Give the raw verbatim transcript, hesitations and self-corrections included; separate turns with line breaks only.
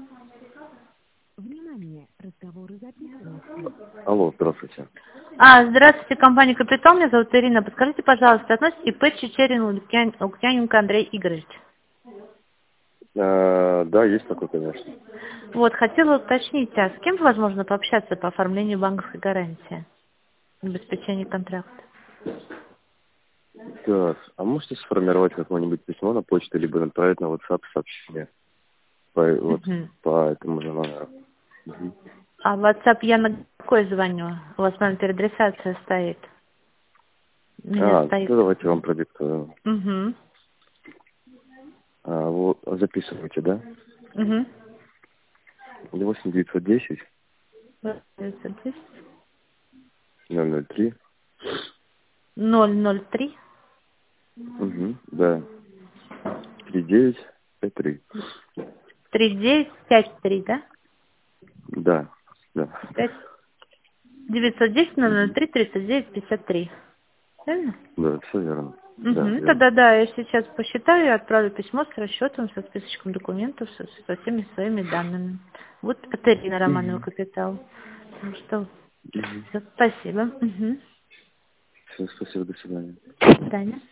Внимание, разговоры записываются.
Алло, здравствуйте.
А, здравствуйте, компания «Капитал». Меня зовут Ирина. Подскажите, пожалуйста, относится ИП Чечерин Лукьян- Лукьяненко Андрей Игоревич.
Э, да, есть такой, конечно.
Вот, хотела уточнить, а с кем возможно пообщаться по оформлению банковской гарантии, обеспечению контракта?
Так, а можете сформировать какое-нибудь письмо на почту, либо направить на WhatsApp сообщение по, вот,
Мгм.
по этому же номеру? Мгм.
А в WhatsApp я на какой звоню? У вас номер переадресация стоит. У меня
А,
стоит.
то давайте я вам продиктую.
Угу.
А, вот, записывайте, да?
Угу.
восемь девятьсот десять ноль ноль три.
ноль ноль три.
Угу, да. три девять пять три.
три девять пять три, да?
Да, да.
пять девятьсот десять ноль ноль три тридцать девять пятьдесят три. Правильно?
Да, все верно. Да,
Угу.
верно.
Тогда да, я сейчас посчитаю и отправлю письмо с расчетом, со списочком документов, со, со всеми своими данными. Вот это Ирина Романова,
Угу.
Капитал. Ну что,
Угу.
всё, спасибо. Угу.
Все, спасибо, до свидания.
До свидания.